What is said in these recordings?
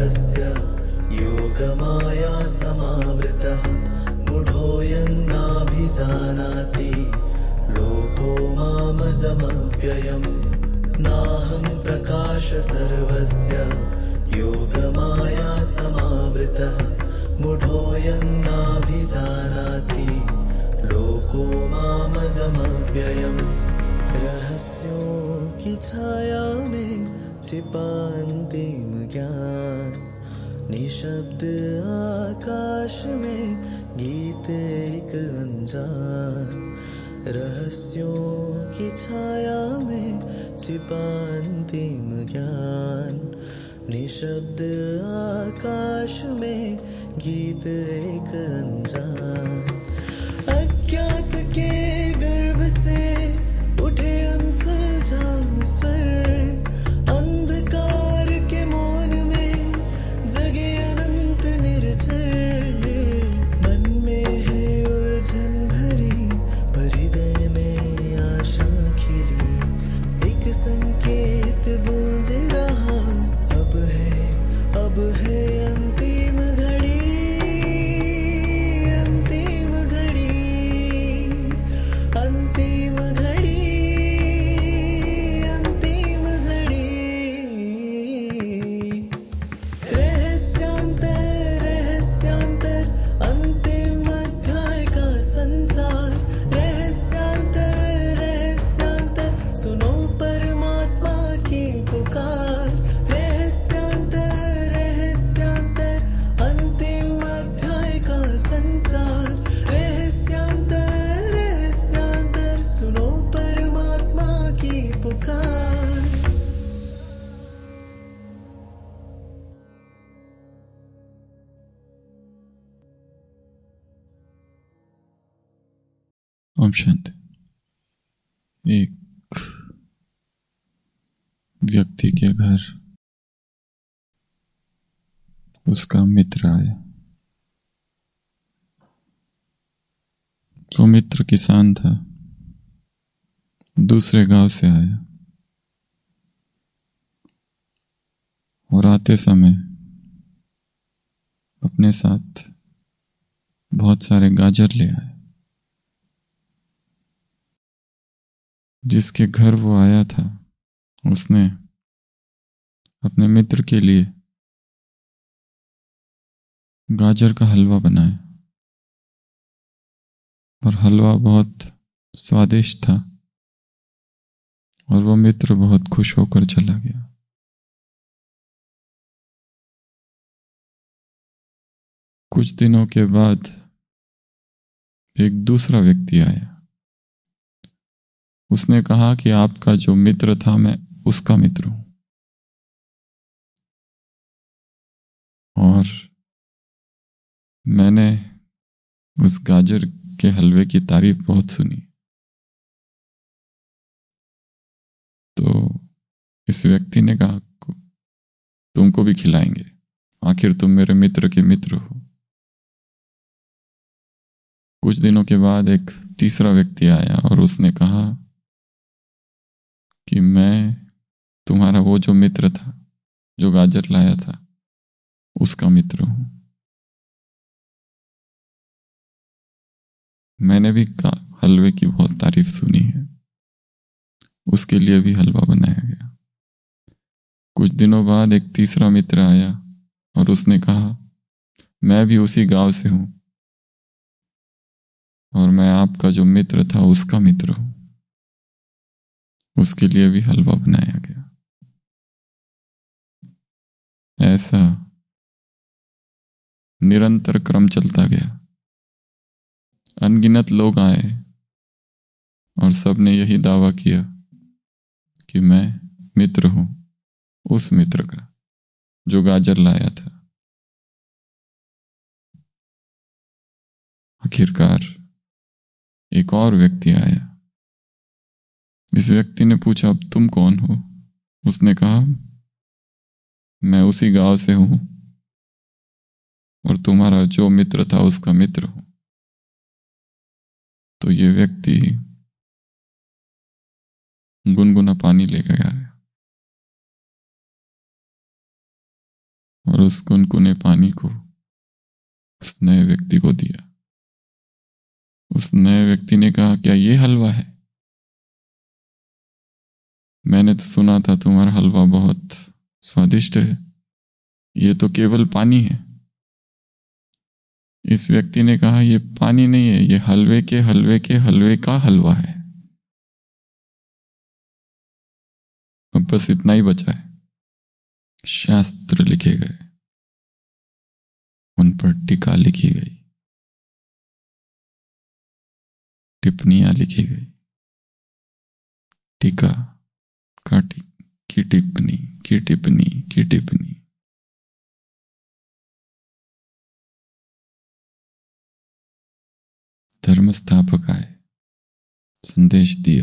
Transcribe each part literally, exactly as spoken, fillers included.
सर्वस्य योगमाया समावृतः मूढोऽयं नाभिजानाति लोको मामजमव्ययम् नाहं प्रकाश सर्वस्य योगमाया समावृतः मूढोऽयं नाभिजानाति लोको मामजमव्ययम् रहस्यों की छाया में छिपा अंतिम ज्ञान निशब्द आकाश में गीत एक अनजान रहस्यों की छाया में छिपा अंतिम ज्ञान निशब्द आकाश में गीत एक अनजान अज्ञात के गर्भ से उठे अनसुलझा स्वर अंधकार के मौन में जगे अनंत निर्झर मन में है उलझन भरी पर हृदय में आशा खिली एक संकेत गूंज रहा अब है अब है अंतिम घड़ी अंतिम घड़ी अंतिम घड़ी अंतिम घड़ी रहस्यांतर रहस्यांतर अंतिम अध्याय का संचार रहस्यांतर रहस्यांतर सुनो परमात्मा की पुकार रहस्यांतर रहस्यांतर अंतिम अध्याय का संचार रहस्यांतर रहस्यांतर सुनो परमात्मा की पुकार ओम शांति। एक व्यक्ति के घर उसका मित्र आया। वो मित्र किसान था, दूसरे गांव से आया और आते समय अपने साथ बहुत सारे गाजर ले आया। जिसके घर वो आया था उसने अपने मित्र के लिए गाजर का हलवा बनाया और हलवा बहुत स्वादिष्ट था और वो मित्र बहुत खुश होकर चला गया। कुछ दिनों के बाद एक दूसरा व्यक्ति आया। उसने कहा कि आपका जो मित्र था मैं उसका मित्र हूं और मैंने उस गाजर के हलवे की तारीफ बहुत सुनी। तो इस व्यक्ति ने कहा तुमको भी खिलाएंगे, आखिर तुम मेरे मित्र के मित्र हो। कुछ दिनों के बाद एक तीसरा व्यक्ति आया और उसने कहा कि मैं तुम्हारा वो जो मित्र था जो गाजर लाया था उसका मित्र हूं। मैंने भी हलवे की बहुत तारीफ सुनी है, उसके लिए भी हलवा बनाया गया। कुछ दिनों बाद एक तीसरा मित्र आया और उसने कहा मैं भी उसी गांव से हूं और मैं आपका जो मित्र था उसका मित्र हूं। उसके लिए भी हलवा बनाया गया। ऐसा निरंतर क्रम चलता गया। अनगिनत लोग आए और सबने यही दावा किया कि मैं मित्र हूं उस मित्र का जो गाजर लाया था। आखिरकार एक और व्यक्ति आया। इस व्यक्ति ने पूछा अब तुम कौन हो? उसने कहा मैं उसी गांव से हूं और तुम्हारा जो मित्र था उसका मित्र हूं। तो ये व्यक्ति गुनगुना पानी लेकर आया। और उस कुनकुने पानी को उस नए व्यक्ति को दिया। उस नए व्यक्ति ने कहा, क्या ये हलवा है? मैंने तो सुना था तुम्हारा हलवा बहुत स्वादिष्ट है, ये तो केवल पानी है। इस व्यक्ति ने कहा, ये पानी नहीं है, ये हलवे के हलवे के हलवे का हलवा है। अब बस इतना ही बचा है। शास्त्र लिखे गए, उन पर टीका लिखी गई, टिप्पणियां लिखी गई। टीका का टिक की टिप्पणी की टिप्पणी की टिप्पणी। धर्म स्थापक आए, संदेश दिया,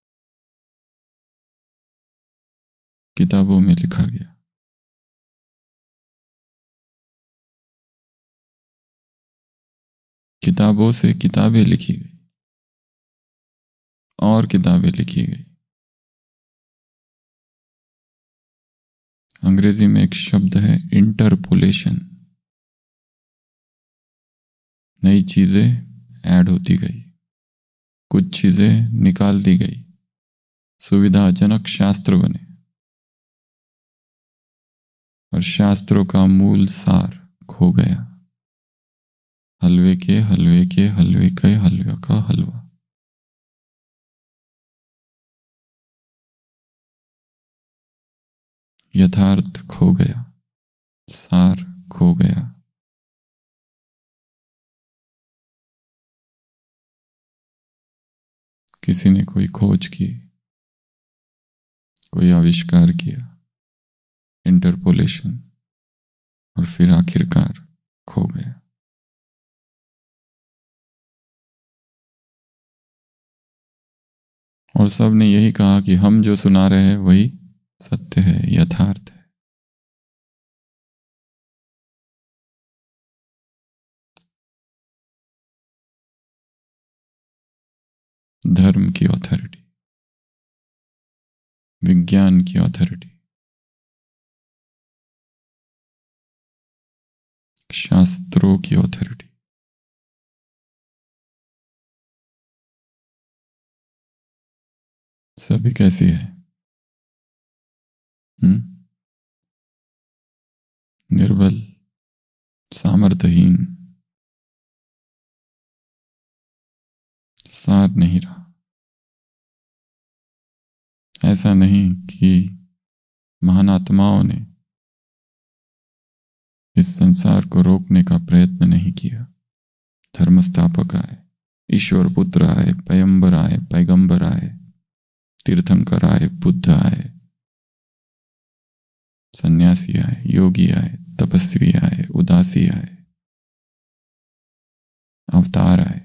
किताबों में लिखा गया। किताबों से किताबें लिखी गई और किताबें लिखी गई। अंग्रेजी में एक शब्द है इंटरपोलेशन। नई चीजें ऐड होती गई, कुछ चीजें निकाल दी गई, सुविधाजनक शास्त्र बने और शास्त्रों का मूल सार खो गया। हलवे के हलवे के हलवे के हलवे का हलवा। यथार्थ खो गया, सार खो गया। किसी ने कोई खोज की, कोई आविष्कार किया, इंटरपोलेशन, और फिर आखिरकार खो गया। और सब ने यही कहा कि हम जो सुना रहे हैं वही सत्य है, यथार्थ है। धर्म की अथॉरिटी, विज्ञान की अथॉरिटी, शास्त्रों की अथॉरिटी, सभी कैसी है? हुँ? निर्बल, सामर्थ्यहीन, सार नहीं रहा। ऐसा नहीं कि महान आत्माओं ने इस संसार को रोकने का प्रयत्न नहीं किया। धर्म स्थापक आए, ईश्वर पुत्र आए, पैगंबर आए, पैगंबर आए, तीर्थंकर आए, बुद्ध आए, सन्यासी आए, योगी आए, तपस्वी आए, उदासी आए, अवतार आए,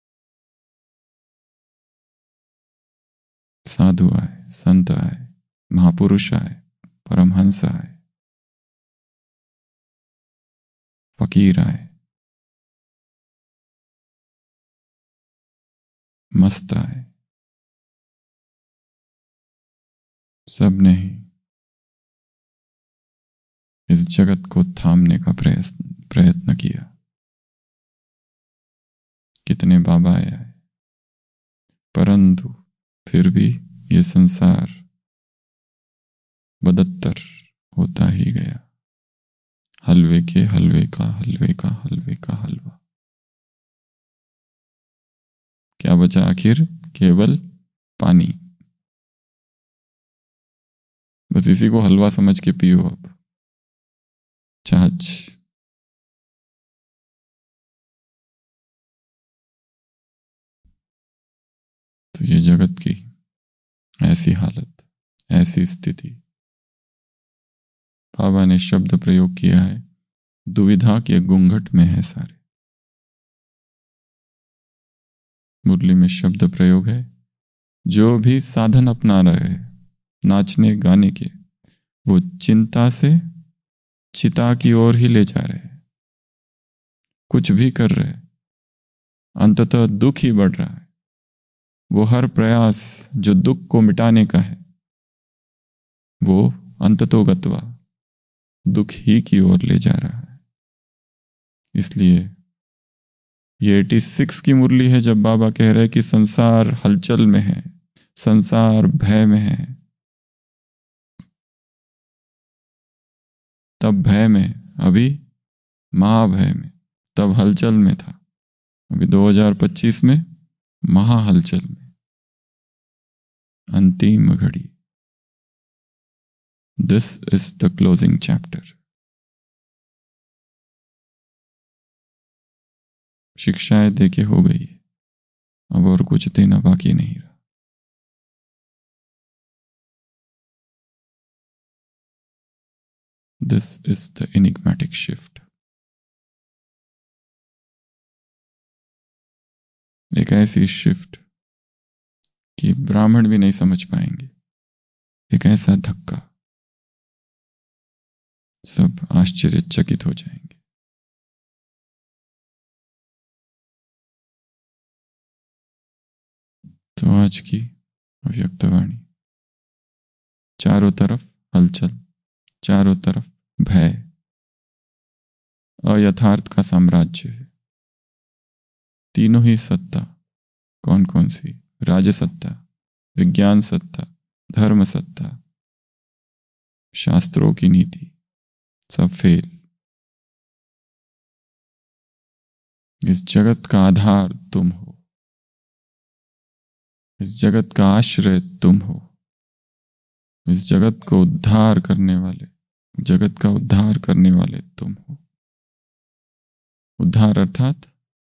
साधु आए, संत आए, महापुरुष आए, परमहंस आए, फकीर आए, मस्त आए। सबने ही इस जगत को थामने का प्रयत्न प्रयत्न किया। कितने बाबा आए, परंतु फिर भी ये संसार बदत्तर होता ही गया। हलवे के हलवे का हलवे का हलवे का हलवा। क्या बचा आखिर? केवल पानी। बस इसी को हलवा समझ के पियो अब। छाछ। तो ये जगत की ऐसी हालत, ऐसी स्थिति। बाबा ने शब्द प्रयोग किया है, दुविधा के घूंघट में है सारे। मुरली में शब्द प्रयोग है, जो भी साधन अपना रहे नाचने गाने के, वो चिंता से चिता की ओर ही ले जा रहे। कुछ भी कर रहे, अंततः दुख ही बढ़ रहा है। वो हर प्रयास जो दुख को मिटाने का है, वो अंततोगत्वा दुख ही की ओर ले जा रहा है। इसलिए ये छियासी की मुरली है जब बाबा कह रहे हैं कि संसार हलचल में है, संसार भय में है। तब भय में, अभी महाभय में। तब हलचल में था, अभी दो हज़ार पच्चीस में महा हलचल में। अंतिम घड़ी। This is the closing chapter. शिक्षाएं देके हो गई, अब और कुछ देना बाकी नहीं रहा। This is the enigmatic shift. एक ऐसी शिफ्ट कि ब्राह्मण भी नहीं समझ पाएंगे। एक ऐसा धक्का, सब आश्चर्यचकित हो जाएंगे। तो आज की अव्यक्तवाणी, चारों तरफ हलचल, चारों तरफ भय, अयथार्थ का साम्राज्य है। तीनों ही सत्ता, कौन कौन सी? राजसत्ता, विज्ञान सत्ता, धर्म सत्ता, शास्त्रों की नीति, सब फेल। इस जगत का आधार तुम हो, इस जगत का आश्रय तुम हो, इस जगत को उद्धार करने वाले, जगत का उद्धार करने वाले तुम हो। उद्धार अर्थात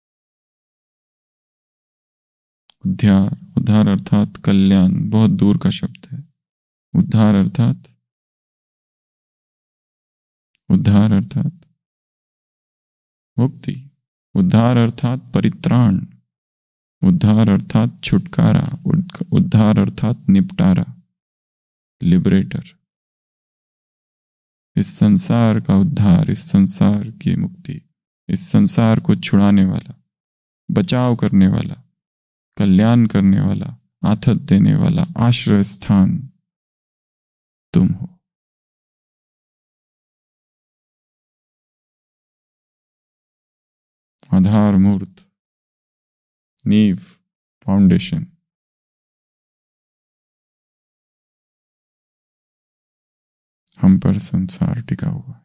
उद्धार, उद्धार अर्थात कल्याण, बहुत दूर का शब्द है। उद्धार अर्थात उद्धार अर्थात मुक्ति, उद्धार अर्थात परित्राण, उद्धार अर्थात छुटकारा, उद्धार अर्थात निपटारा, लिबरेटर। इस संसार का उद्धार, इस संसार की मुक्ति, इस संसार को छुड़ाने वाला, बचाव करने वाला, कल्याण करने वाला, आथत देने वाला आश्रय स्थान तुम हो। आधार मूर्त, नींव, फाउंडेशन। हम पर संसार टिका हुआ है।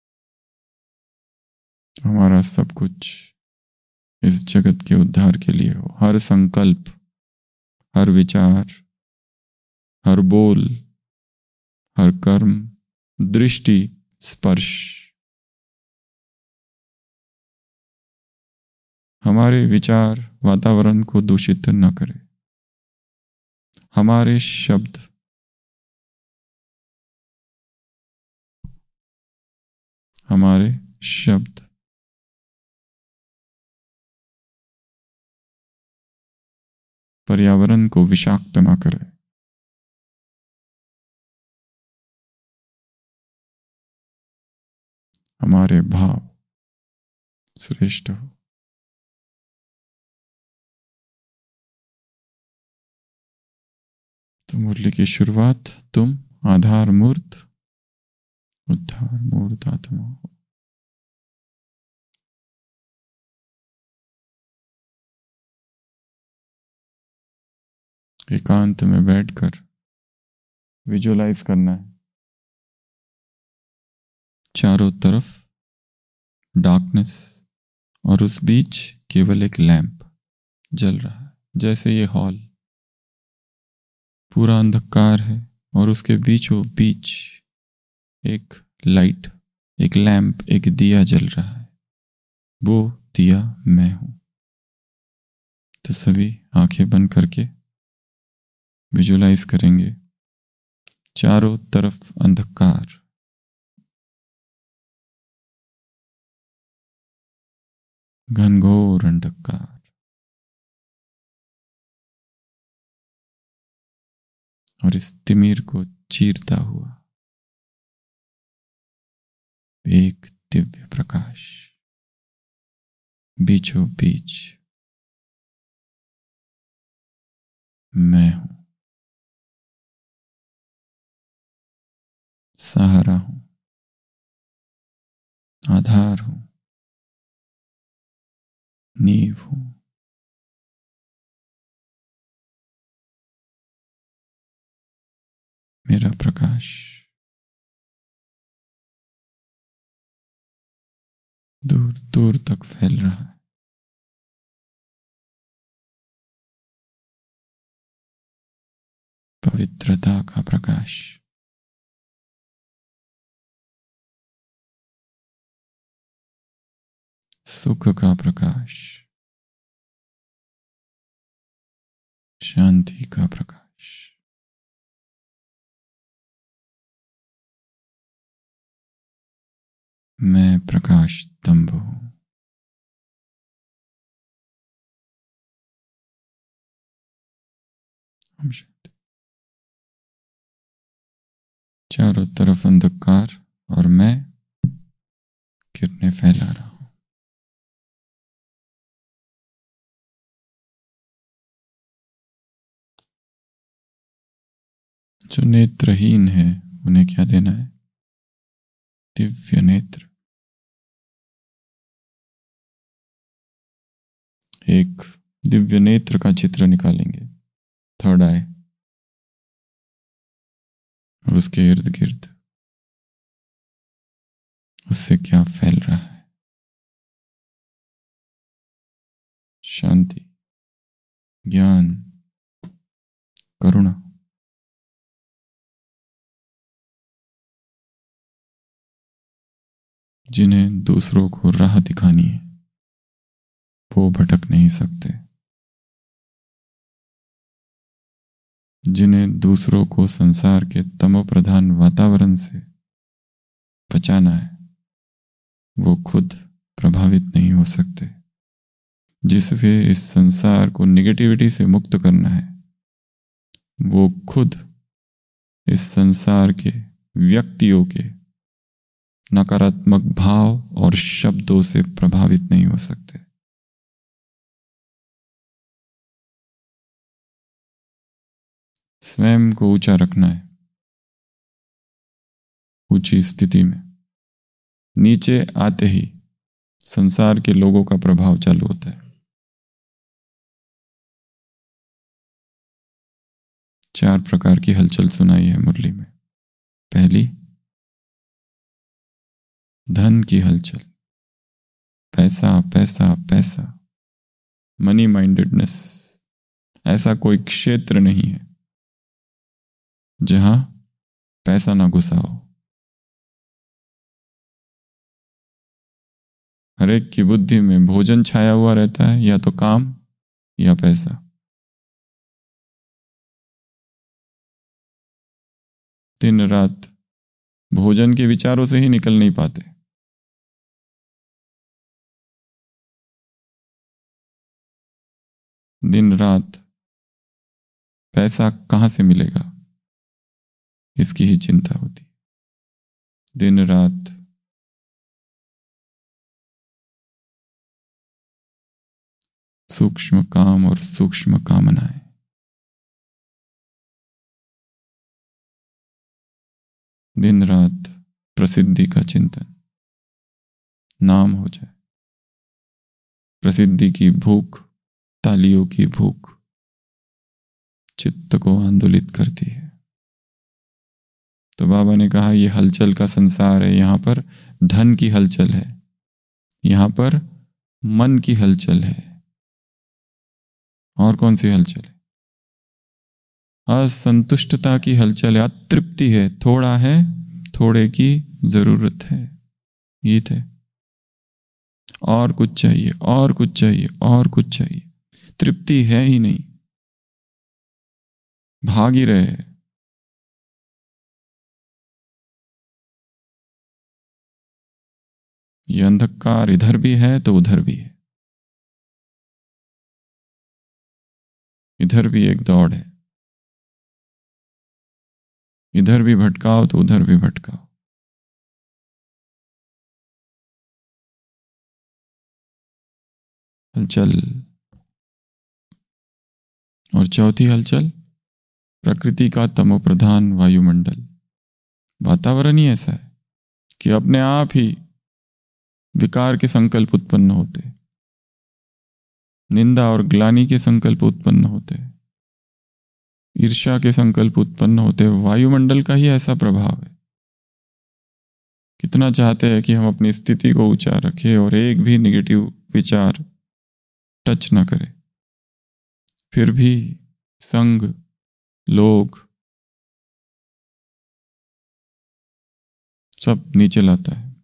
हमारा सब कुछ इस जगत के उद्धार के लिए हो। हर संकल्प, हर विचार, हर बोल, हर कर्म, दृष्टि, स्पर्श हमारे विचार वातावरण को दूषित न करे। हमारे शब्द हमारे शब्द पर्यावरण को विषाक्त न करे। हमारे भाव श्रेष्ठ हो। तो मुरली की शुरुआत तुम आधार मूर्त, उद्धार मूर्त आत्मा हो। एकांत में बैठकर विजुअलाइज करना है, चारों तरफ डार्कनेस और उस बीच केवल एक लैंप जल रहा है। जैसे ये हॉल पूरा अंधकार है और उसके बीचों बीच एक लाइट, एक लैंप, एक दिया जल रहा है। वो दिया मैं हूं। तो सभी आंखें बंद करके विजुअलाइज करेंगे, चारों तरफ अंधकार, घनघोर अंधकार, और इस तिमिर को चीरता हुआ एक दिव्य प्रकाश बीचों बीच मैं हूं, सहारा हूं, आधार हूं, नींव हूं। मेरा प्रकाश दूर दूर तक फैल रहा है। पवित्रता का प्रकाश, सुख का प्रकाश, शांति का प्रकाश। मैं प्रकाश स्तंभ हूं। हम शांति। चारों तरफ अंधकार और मैं किरणें फैला रहा हूं। जो नेत्रहीन है उन्हें क्या देना है? दिव्य नेत्र। एक दिव्य नेत्र का चित्र निकालेंगे, थर्ड आई, और उसके इर्द गिर्द उससे क्या फैल रहा है? शांति, ज्ञान, करुणा। जिन्हें दूसरों को राह दिखानी है वो भटक नहीं सकते। जिन्हें दूसरों को संसार के तमोप्रधान वातावरण से बचाना है वो खुद प्रभावित नहीं हो सकते। जिससे इस संसार को निगेटिविटी से मुक्त करना है वो खुद इस संसार के व्यक्तियों के नकारात्मक भाव और शब्दों से प्रभावित नहीं हो सकते। स्वयं को ऊंचा रखना है, ऊंची स्थिति में। नीचे आते ही संसार के लोगों का प्रभाव चालू होता है। चार प्रकार की हलचल सुनाई है मुरली में। पहली, धन की हलचल। पैसा पैसा पैसा, मनी माइंडेडनेस। ऐसा कोई क्षेत्र नहीं है जहां पैसा ना घुसा हो। हर एक की बुद्धि में भोजन छाया हुआ रहता है, या तो काम या पैसा। दिन रात भोजन के विचारों से ही निकल नहीं पाते। दिन रात पैसा कहां से मिलेगा इसकी ही चिंता होती। दिन रात सूक्ष्म काम और सूक्ष्म कामनाएं। दिन रात प्रसिद्धि का चिंतन, नाम हो जाए। प्रसिद्धि की भूख, तालियों की भूख चित्त को आंदोलित करती है। तो बाबा ने कहा यह हलचल का संसार है। यहां पर धन की हलचल है, यहां पर मन की हलचल है। और कौन सी हलचल है? असंतुष्टता की हलचल है, अतृप्ति है। थोड़ा है, थोड़े की जरूरत है। गीत है, और कुछ चाहिए, और कुछ चाहिए, और कुछ चाहिए। तृप्ति है ही नहीं, भाग ही रहे। ये अंधकार इधर भी है तो उधर भी है। इधर भी एक दौड़ है, इधर भी भटकाओ तो उधर भी भटकाओ। हलचल। और चौथी हलचल, प्रकृति का तमोप्रधान वायुमंडल। वातावरण ही ऐसा है कि अपने आप ही विकार के संकल्प उत्पन्न होते, निंदा और ग्लानि के संकल्प उत्पन्न होते, ईर्ष्या के संकल्प उत्पन्न होते। वायुमंडल का ही ऐसा प्रभाव है। कितना चाहते हैं कि हम अपनी स्थिति को ऊंचा रखें और एक भी नेगेटिव विचार टच ना करें, फिर भी संग, लोग सब नीचे लाता है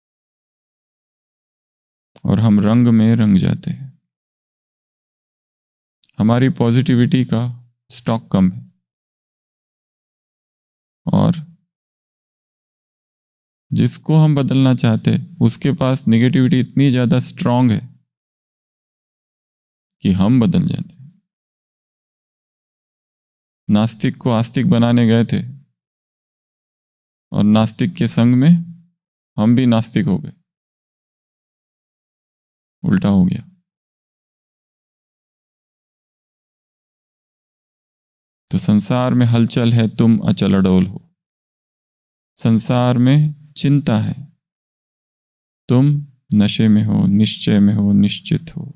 और हम रंग में रंग जाते हैं। हमारी पॉजिटिविटी का स्टॉक कम है और जिसको हम बदलना चाहते उसके पास नेगेटिविटी इतनी ज्यादा स्ट्रांग है कि हम बदल जाते हैं। नास्तिक को आस्तिक बनाने गए थे और नास्तिक के संग में हम भी नास्तिक हो गए, उल्टा हो गया। तो संसार में हलचल है, तुम अचल अडोल हो। संसार में चिंता है, तुम नशे में हो, निश्चय में हो, निश्चित हो।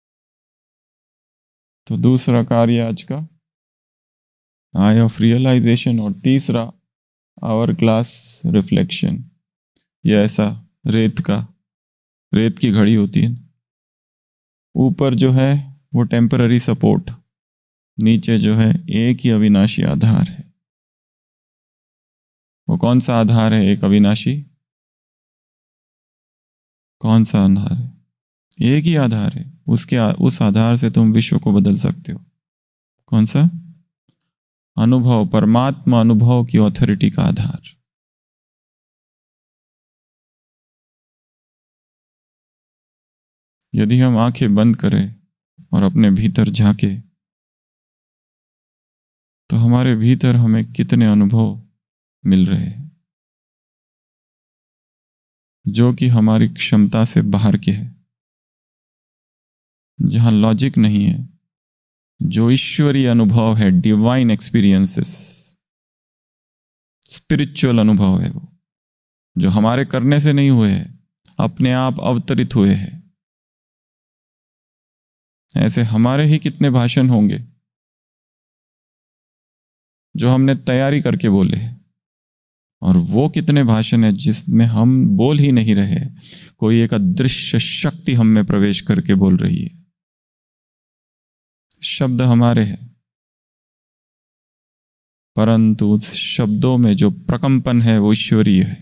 तो दूसरा कार्य आज का आई ऑफ रियलाइजेशन और तीसरा आवर ग्लास रिफ्लेक्शन। यह ऐसा रेत का रेत की घड़ी होती है, ऊपर जो है वो टेम्पररी सपोर्ट, नीचे जो है एक ही अविनाशी आधार है। वो कौन सा आधार है? एक अविनाशी कौन सा आधार है? एक ही आधार है। उसके उस आधार से तुम विश्व को बदल सकते हो। कौन सा? अनुभव, परमात्मा अनुभव की ऑथोरिटी का आधार। यदि हम आंखें बंद करें और अपने भीतर झांके तो हमारे भीतर हमें कितने अनुभव मिल रहे हैं जो कि हमारी क्षमता से बाहर के हैं, जहां लॉजिक नहीं है, जो ईश्वरीय अनुभव है, डिवाइन एक्सपीरियंसेस, स्पिरिचुअल अनुभव है, वो जो हमारे करने से नहीं हुए हैं, अपने आप अवतरित हुए हैं। ऐसे हमारे ही कितने भाषण होंगे जो हमने तैयारी करके बोले हैं, और वो कितने भाषण है जिसमें हम बोल ही नहीं रहे, कोई एक अदृश्य शक्ति हम में प्रवेश करके बोल रही है। शब्द हमारे हैं, परंतु उस शब्दों में जो प्रकंपन है वो ईश्वरीय है।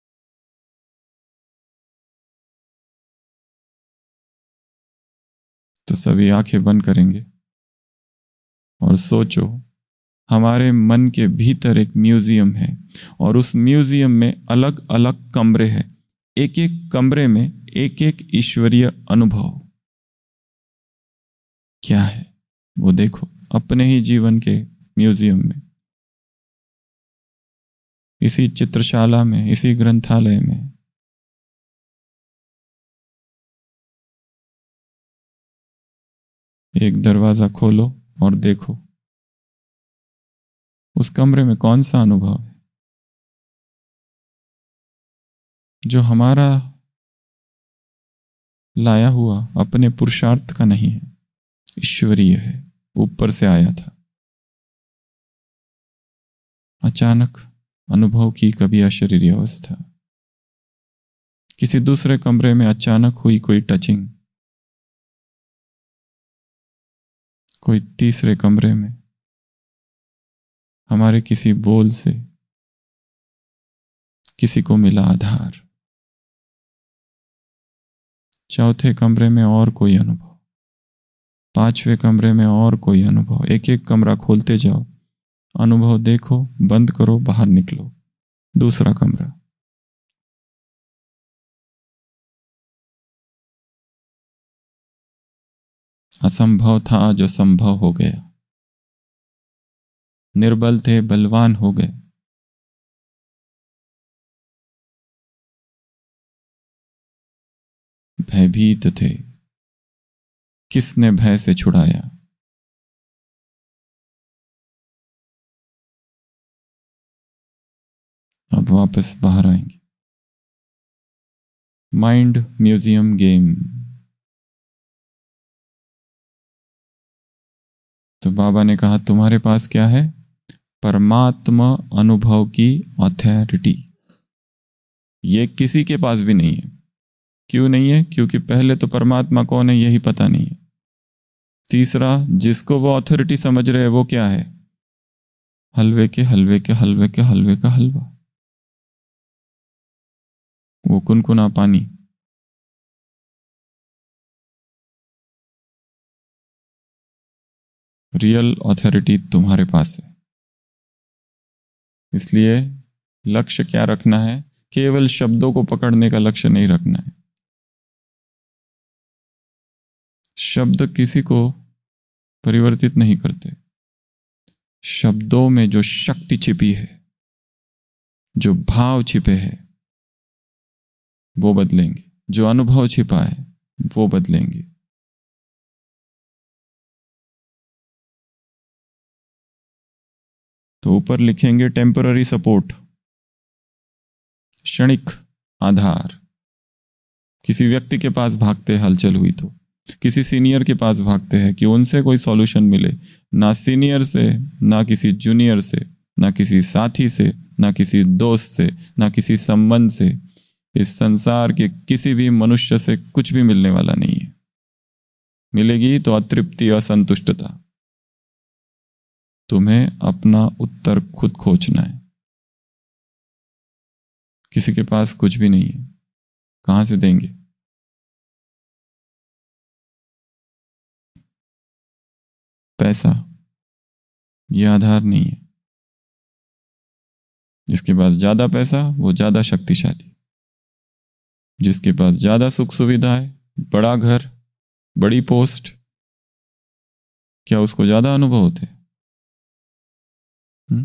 तो सभी आंखें बंद करेंगे और सोचो, हमारे मन के भीतर एक म्यूजियम है और उस म्यूजियम में अलग अलग कमरे हैं। एक एक कमरे में एक एक ईश्वरीय अनुभव क्या है वो देखो अपने ही जीवन के म्यूजियम में, इसी चित्रशाला में, इसी ग्रंथालय में। एक दरवाजा खोलो और देखो उस कमरे में कौन सा अनुभव है जो हमारा लाया हुआ अपने पुरुषार्थ का नहीं है, ईश्वरीय है, ऊपर से आया था। अचानक अनुभव की कभी अशरीरी अवस्था, किसी दूसरे कमरे में अचानक हुई कोई टचिंग, कोई तीसरे कमरे में हमारे किसी बोल से किसी को मिला आधार, चौथे कमरे में और कोई अनुभव, पांचवें कमरे में और कोई अनुभव। एक एक कमरा खोलते जाओ, अनुभव देखो, बंद करो, बाहर निकलो। दूसरा कमरा, असंभव था जो संभव हो गया, निर्बल थे बलवान हो गए, भयभीत थे, किसने भय से छुड़ाया। अब वापस बाहर आएंगे। Mind museum game. तो बाबा ने कहा तुम्हारे पास क्या है? परमात्मा अनुभव की ऑथोरिटी। ये किसी के पास भी नहीं है। क्यों नहीं है? क्योंकि पहले तो परमात्मा कौन है यही पता नहीं है। तीसरा, जिसको वो ऑथोरिटी समझ रहे हैं वो क्या है? हलवे के हलवे के हलवे के हलवे का हलवा, वो कुनकुना पानी। रियल ऑथोरिटी तुम्हारे पास है। इसलिए लक्ष्य क्या रखना है? केवल शब्दों को पकड़ने का लक्ष्य नहीं रखना है। शब्द किसी को परिवर्तित नहीं करते। शब्दों में जो शक्ति छिपी है, जो भाव छिपे हैं, वो बदलेंगे। जो अनुभव छिपा है वो बदलेंगे। तो ऊपर लिखेंगे टेम्पररी सपोर्ट, क्षणिक आधार। किसी व्यक्ति के पास भागते हलचल हुई तो किसी सीनियर के पास भागते हैं कि उनसे कोई सॉल्यूशन मिले। ना सीनियर से, ना किसी जूनियर से, ना किसी साथी से, ना किसी दोस्त से, ना किसी संबंध से, इस संसार के किसी भी मनुष्य से कुछ भी मिलने वाला नहीं है। मिलेगी तो अतृप्ति, असंतुष्टता। तुम्हें अपना उत्तर खुद खोजना है। किसी के पास कुछ भी नहीं है, कहां से देंगे? पैसा ये आधार नहीं है। जिसके पास ज्यादा पैसा वो ज्यादा शक्तिशाली। जिसके पास ज्यादा सुख सुविधाएं, बड़ा घर, बड़ी पोस्ट, क्या उसको ज्यादा अनुभव होते? हुँ?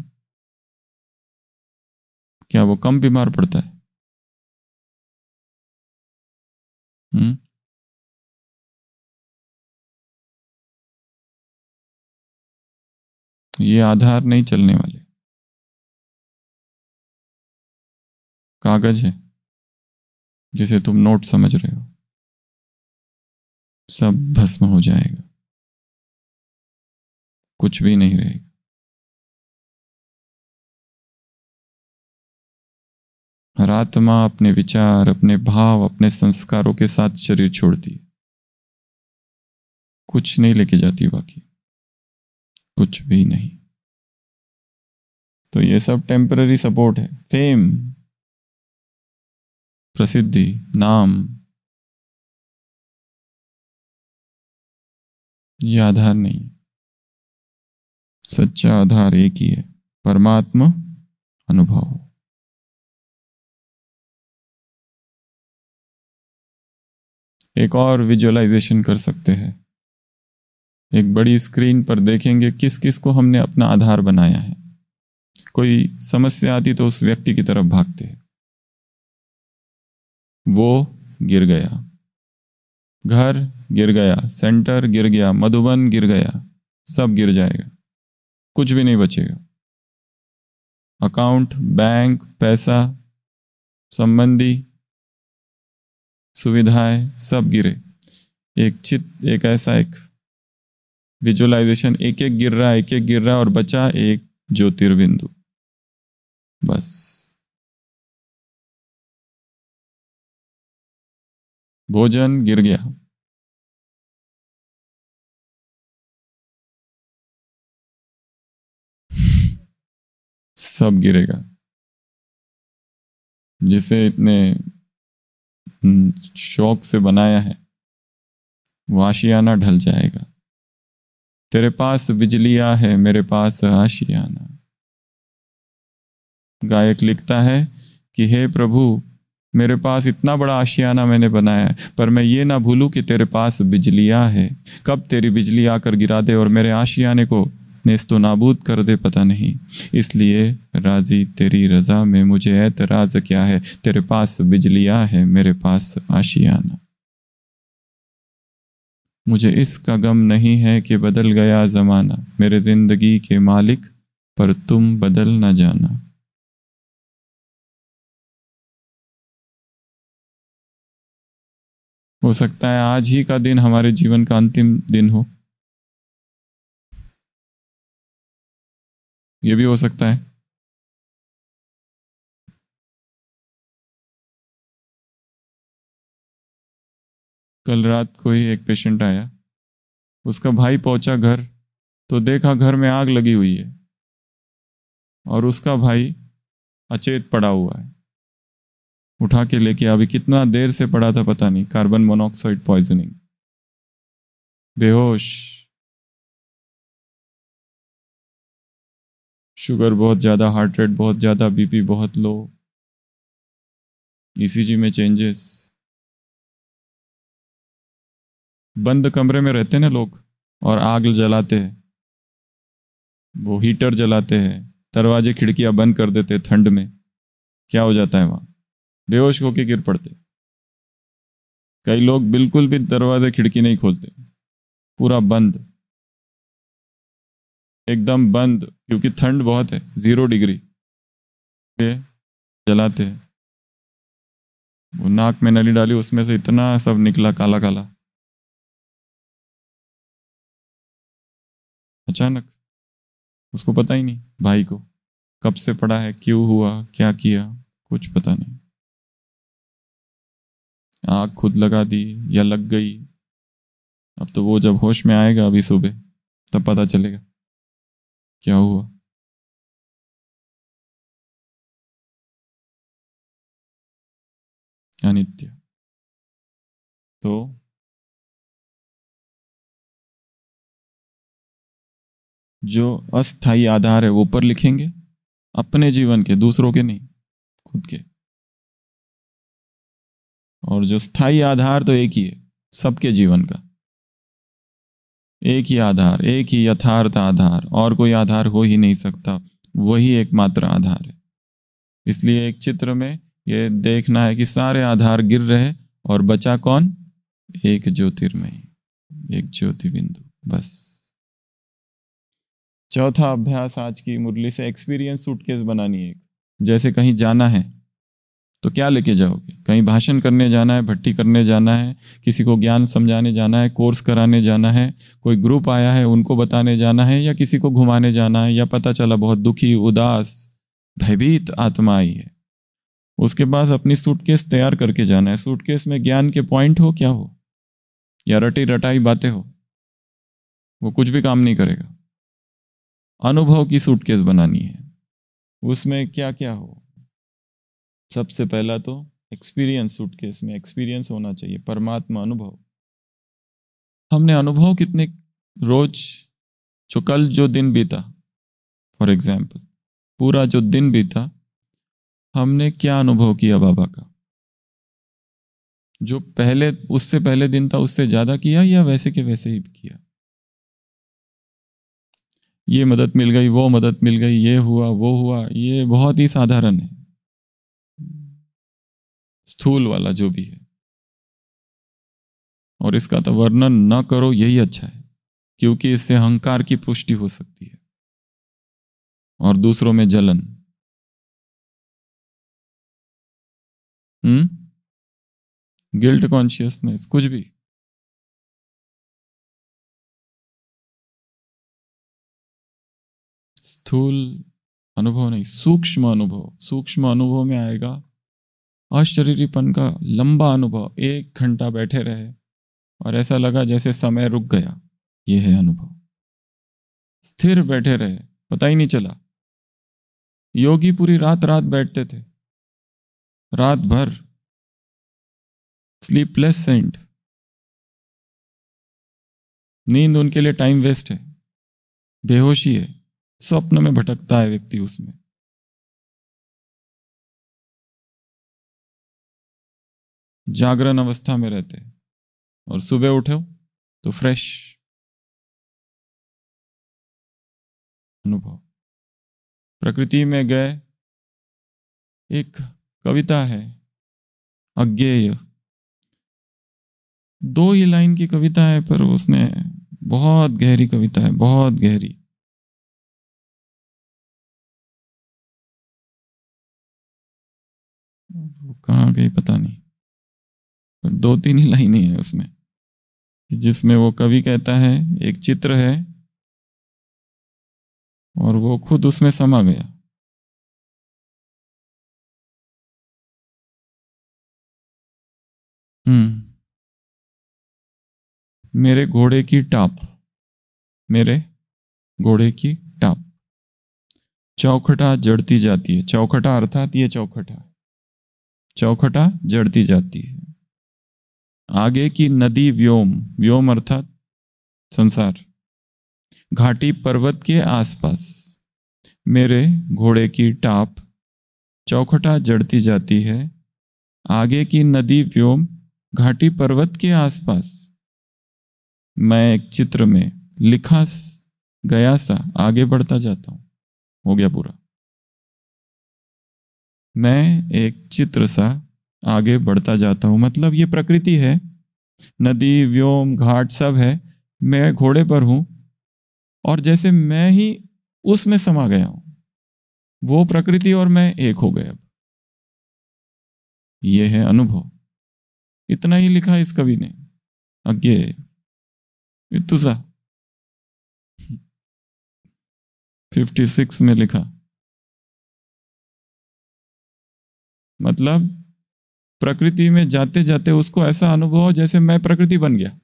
क्या वो कम बीमार पड़ता है? हुँ? ये आधार नहीं चलने वाले। कागज है जिसे तुम नोट समझ रहे हो, सब भस्म हो जाएगा, कुछ भी नहीं रहेगा। हर आत्मा अपने विचार, अपने भाव, अपने संस्कारों के साथ शरीर छोड़ती है। कुछ नहीं लेके जाती बाकी, कुछ भी नहीं। तो ये सब टेम्पररी सपोर्ट है। फेम, प्रसिद्धि, नाम, ये आधार नहीं है। सच्चा आधार एक ही है, परमात्मा अनुभव। एक और विजुअलाइजेशन कर सकते हैं। एक बड़ी स्क्रीन पर देखेंगे किस किस को हमने अपना आधार बनाया है। कोई समस्या आती तो उस व्यक्ति की तरफ भागते हैं। वो गिर गया, घर गिर गया, सेंटर गिर गया, मधुबन गिर गया, सब गिर जाएगा, कुछ भी नहीं बचेगा। अकाउंट, बैंक, पैसा, संबंधी, सुविधाएं सब गिरे। एक चित एक ऐसा एक विजुअलाइजेशन, एक एक गिर रहा है, एक एक गिर रहा है और बचा एक ज्योतिर्बिंदु, बस। भोजन गिर गया, सब गिरेगा। जिसे इतने शौक से बनाया है वो आशियाना ढल जाएगा। तेरे पास बिजलियां है, मेरे पास आशियाना। गायक लिखता है कि हे प्रभु, मेरे पास इतना बड़ा आशियाना मैंने बनाया है, पर मैं ये ना भूलूं कि तेरे पास बिजलियां है। कब तेरी बिजली आकर गिरा दे और मेरे आशियाने को नेस्तो नाबूद कर दे पता नहीं। इसलिए राजी तेरी रजा में, मुझे एतराज क्या है। तेरे पास बिजलियां है, मेरे पास आशियाना। मुझे इसका गम नहीं है कि बदल गया जमाना, मेरे जिंदगी के मालिक, पर तुम बदल न जाना। हो सकता है आज ही का दिन हमारे जीवन का अंतिम दिन हो, यह भी हो सकता है। कल रात को ही एक पेशेंट आया, उसका भाई पहुंचा घर तो देखा घर में आग लगी हुई है और उसका भाई अचेत पड़ा हुआ है। उठा के लेके, अभी कितना देर से पड़ा था पता नहीं, कार्बन मोनोऑक्साइड पॉइजनिंग, बेहोश, शुगर बहुत ज्यादा, हार्ट रेट बहुत ज्यादा, बीपी बहुत लो, ईसीजी में चेंजेस। बंद कमरे में रहते ना लोग और आग जलाते हैं, वो हीटर जलाते हैं, दरवाजे खिड़कियां बंद कर देते ठंड में, क्या हो जाता है वहां? बेहोश होके गिर पड़ते। कई लोग बिल्कुल भी दरवाजे खिड़की नहीं खोलते, पूरा बंद, एकदम बंद, क्योंकि ठंड बहुत है, जीरो डिग्री, ये जलाते हैं। वो नाक में नली डाली, उसमें से इतना सब निकला काला काला अचानक। उसको पता ही नहीं भाई को कब से पड़ा है, क्यों हुआ, क्या किया, कुछ पता नहीं। आग खुद लगा दी या लग गई, अब तो वो जब होश में आएगा अभी सुबह तब पता चलेगा क्या हुआ। अनित्य। तो जो अस्थाई आधार है वो ऊपर लिखेंगे, अपने जीवन के, दूसरों के नहीं, खुद के। और जो स्थाई आधार तो एक ही है सबके जीवन का, एक ही आधार, एक ही यथार्थ आधार, और कोई आधार हो ही नहीं सकता, वही एकमात्र आधार है। इसलिए एक चित्र में यह देखना है कि सारे आधार गिर रहे और बचा कौन? एक ज्योतिर्मय, एक ज्योति बिंदु, बस। चौथा अभ्यास आज की मुरली से, एक्सपीरियंस सूटकेस बनानी है। जैसे कहीं जाना है तो क्या लेके जाओगे? कहीं भाषण करने जाना है, भट्टी करने जाना है, किसी को ज्ञान समझाने जाना है, कोर्स कराने जाना है, कोई ग्रुप आया है उनको बताने जाना है, या किसी को घुमाने जाना है, या पता चला बहुत दुखी, उदास, भयभीत आत्मा आई है, उसके पास अपनी सूटकेस तैयार करके जाना है। सूटकेस में ज्ञान के पॉइंट हो, क्या हो, या रटी रटाई बातें हो, वो कुछ भी काम नहीं करेगा। अनुभव की सूटकेस बनानी है, उसमें क्या क्या हो? सबसे पहला तो एक्सपीरियंस, सूटकेस में एक्सपीरियंस होना चाहिए, परमात्मा अनुभव। हमने अनुभव कितने रोज, जो कल जो दिन बीता, फॉर एग्जाम्पल पूरा जो दिन बीता, हमने क्या अनुभव किया बाबा का? जो पहले, उससे पहले दिन था उससे ज्यादा किया, या वैसे के वैसे ही किया? ये मदद मिल गई, वो मदद मिल गई, ये हुआ वो हुआ, ये बहुत ही साधारण है, स्थूल वाला जो भी है। और इसका तो वर्णन न करो, यही अच्छा है, क्योंकि इससे अहंकार की पुष्टि हो सकती है और दूसरों में जलन। हम्म गिल्ट कॉन्शियसनेस, कुछ भी। स्थूल अनुभव नहीं, सूक्ष्म अनुभव। सूक्ष्म अनुभव में आएगा अशरीरीपन का लंबा अनुभव, एक घंटा बैठे रहे और ऐसा लगा जैसे समय रुक गया, यह है अनुभव। स्थिर बैठे रहे, पता ही नहीं चला। योगी पूरी रात रात बैठते थे, रात भर, स्लीपलेस सेंट, नींद उनके लिए टाइम वेस्ट है, बेहोशी है, स्वप्न में भटकता है व्यक्ति उसमें। जागरण अवस्था में रहते और सुबह उठो तो फ्रेश अनुभव। प्रकृति में गए, एक कविता है अज्ञेय, दो ही लाइन की कविता है पर उसने बहुत गहरी कविता है, बहुत गहरी। वो कहाँ गई पता नहीं, दो तीन ही लाइनें हैं उसमें, जिसमें वो कवि कहता है एक चित्र है और वो खुद उसमें समा गया। हम्म मेरे घोड़े की टाप, मेरे घोड़े की टाप चौखटा जड़ती जाती है। चौखटा अर्थात ये चौखटा, चौखटा जड़ती जाती है। आगे की नदी व्योम, व्योम अर्थात संसार, घाटी पर्वत के आसपास। मेरे घोड़े की टाप चौखटा जड़ती जाती है। आगे की नदी व्योम घाटी पर्वत के आसपास। मैं एक चित्र में लिखा गया सा आगे बढ़ता जाता हूं। हो गया पूरा। मैं एक चित्र सा आगे बढ़ता जाता हूं, मतलब ये प्रकृति है, नदी व्योम घाट सब है, मैं घोड़े पर हूं और जैसे मैं ही उसमें समा गया हूं। वो प्रकृति और मैं एक हो गए। अब ये है अनुभव। इतना ही लिखा इस कवि ने अज्ञे इतुसा फिफ्टी सिक्स में लिखा। मतलब प्रकृति में जाते जाते उसको ऐसा अनुभव हो जैसे मैं प्रकृति बन गया,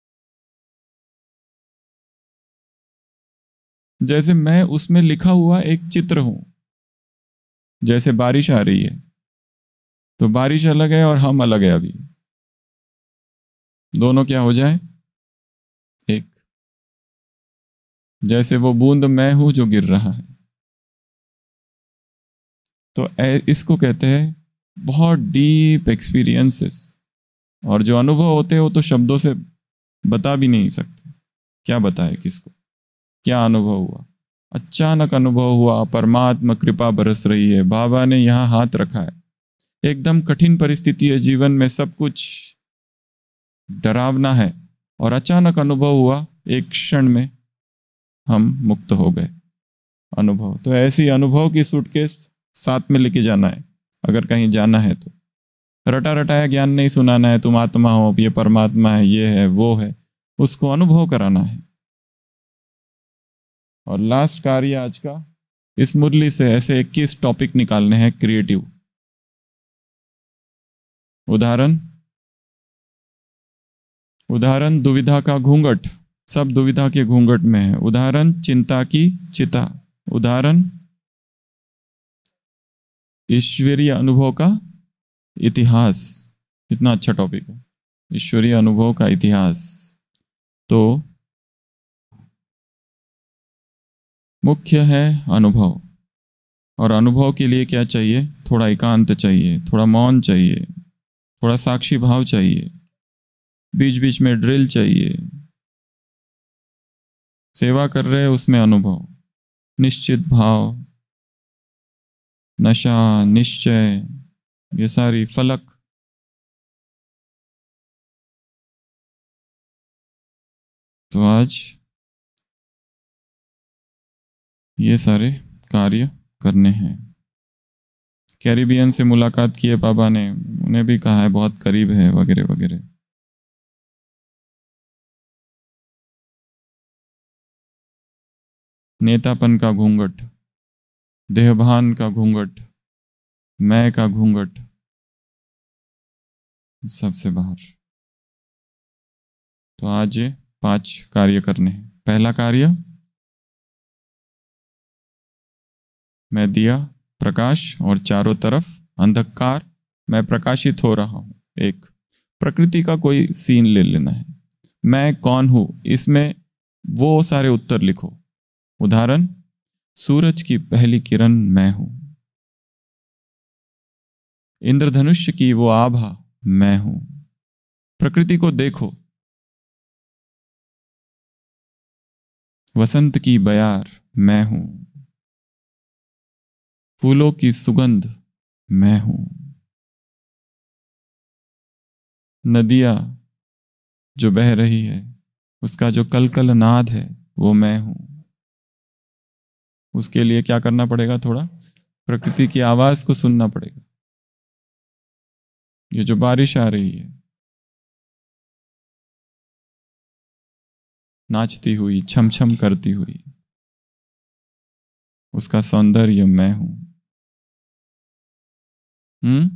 जैसे मैं उसमें लिखा हुआ एक चित्र हूं। जैसे बारिश आ रही है तो बारिश अलग है और हम अलग है, अभी दोनों क्या हो जाए एक। जैसे वो बूंद मैं हूं जो गिर रहा है। तो इसको कहते हैं बहुत डीप एक्सपीरियंसेस, और जो अनुभव होते हैं वो तो शब्दों से बता भी नहीं सकते। क्या बताए किसको, क्या अनुभव हुआ। अचानक अनुभव हुआ, परमात्मा कृपा बरस रही है, बाबा ने यहां हाथ रखा है, एकदम कठिन परिस्थिति है जीवन में, सब कुछ डरावना है, और अचानक अनुभव हुआ, एक क्षण में हम मुक्त हो गए। अनुभव तो ऐसी अनुभव की सूटकेस साथ में लेके जाना है अगर कहीं जाना है तो। रटा रटाया ज्ञान नहीं सुनाना है, तुम आत्मा हो, ये परमात्मा है, ये है वो है, उसको अनुभव कराना है। और लास्ट कार्य आज का, इस मुरली से ऐसे इक्कीस टॉपिक निकालने हैं क्रिएटिव। उदाहरण उदाहरण दुविधा का घूंघट, सब दुविधा के घूंघट में है। उदाहरण चिंता की चिता। उदाहरण ईश्वरीय अनुभव का इतिहास। कितना अच्छा टॉपिक है, ईश्वरीय अनुभव का इतिहास। तो मुख्य है अनुभव, और अनुभव के लिए क्या चाहिए, थोड़ा एकांत चाहिए, थोड़ा मौन चाहिए, थोड़ा साक्षी भाव चाहिए, बीच बीच में ड्रिल चाहिए। सेवा कर रहे उसमें अनुभव, निश्चित भाव, नशा, निश्चय, ये सारी फलक। तो आज ये सारे कार्य करने हैं। कैरिबियन से मुलाकात की है बाबा ने, उन्हें भी कहा है बहुत करीब है वगैरह वगैरह। नेतापन का घूंघट, देहभान का घूंघट, मैं का घूंघट, सबसे बाहर। तो आज ये पांच कार्य करने हैं। पहला कार्य, मैं दिया प्रकाश और चारों तरफ अंधकार, मैं प्रकाशित हो रहा हूं। एक प्रकृति का कोई सीन ले लेना है, मैं कौन हूं, इसमें वो सारे उत्तर लिखो। उदाहरण सूरज की पहली किरण मैं हूं, इंद्रधनुष की वो आभा मैं हूं। प्रकृति को देखो, वसंत की बयार मैं हूं, फूलों की सुगंध मैं हूं, नदियां जो बह रही है उसका जो कलकल नाद है वो मैं हूं। उसके लिए क्या करना पड़ेगा, थोड़ा प्रकृति की आवाज को सुनना पड़ेगा। ये जो बारिश आ रही है, नाचती हुई, छम छम करती हुई, उसका सौंदर्य मैं हूं। हम्म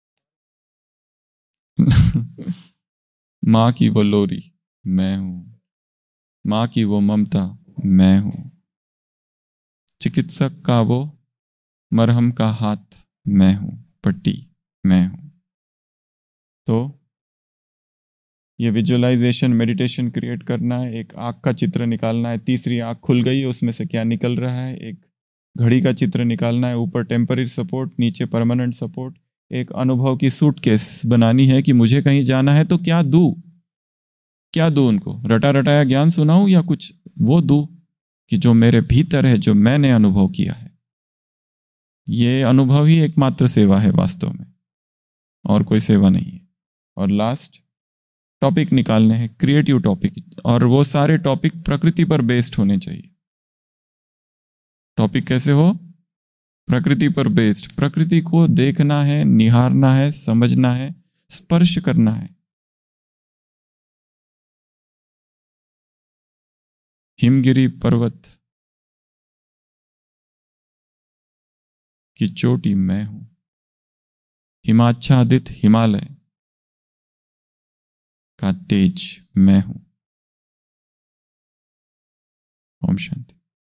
माँ की वो लोरी मैं हूं, माँ की वो ममता मैं हूं, चिकित्सक का वो मरहम का हाथ मैं हूं, पट्टी मैं हूं। तो ये विजुअलाइजेशन मेडिटेशन क्रिएट करना है, एक आँख का चित्र निकालना है, तीसरी आँख खुल गई, उसमें से क्या निकल रहा है, एक घड़ी का चित्र निकालना है, ऊपर टेम्पररी सपोर्ट, नीचे परमानेंट सपोर्ट, एक अनुभव की सूटकेस बनानी है कि मुझे कहीं जाना है तो क्या दूं, क्या दूं उनको, रटा रटाया ज्ञान सुनाऊं या कुछ वो दूं कि जो मेरे भीतर है, जो मैंने अनुभव किया है। ये अनुभव ही एकमात्र सेवा है वास्तव में, और कोई सेवा नहीं है। और लास्ट टॉपिक निकालने हैं, क्रिएटिव टॉपिक, और वो सारे टॉपिक प्रकृति पर बेस्ड होने चाहिए। टॉपिक कैसे हो? प्रकृति पर बेस्ड। प्रकृति को देखना है, निहारना है, समझना है, स्पर्श करना है। हिमगिरी पर्वत की चोटी मैं हूं, हिमाच्छादित हिमालय का तेज मैं हूं। ओम शांति।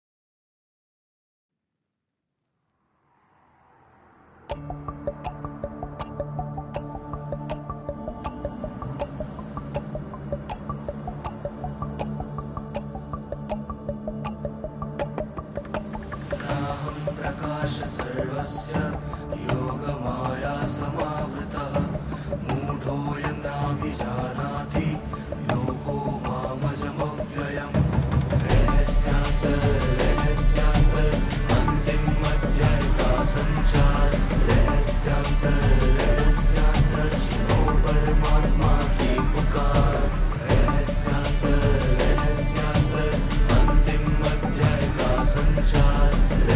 प्रकाश सर्वस्य योगमाया समावृतः मूढोऽयं नाभिजानाति योगो मामजमव्ययम्। रहस्यान्तर रहस्यान्तर अन्तिम अध्याय का संचार। रहस्यान्तर रहस्यान्तर सुनो परमात्मा की पुकार। रहस्यान्तर रहस्यान्तर अंतिम अध्याय का संचार।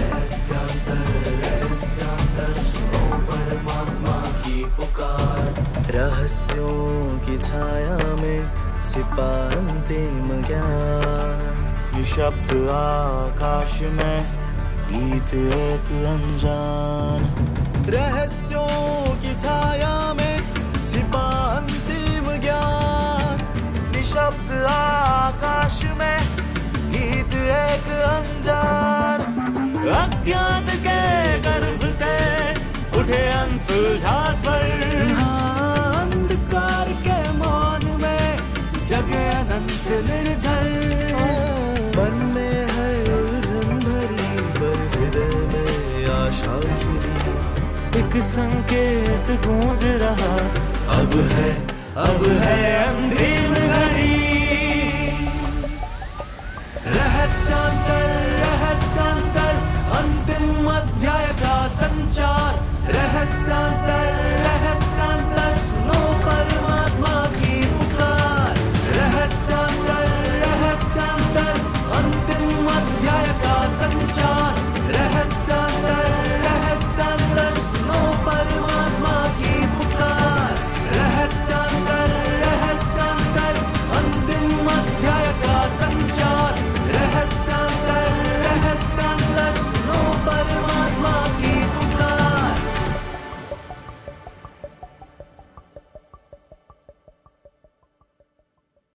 रहस्यों की छाया में छिपा अंतिम ज्ञान। निशब्द आकाश में गीत एक अनजान। रहस्यों की छाया में छिपा अंतिम ज्ञान। निशब्द आकाश में गीत एक अनजान। अज्ञात के गर्भ से उठे अनसुलझा स्वर। अंधकार के मौन में जगे अनंत निर्झर। मन में है उलझन भरी पर हृदय में आशा खिली। एक संकेत गूंज रहा, अब है अब है अंधेरा।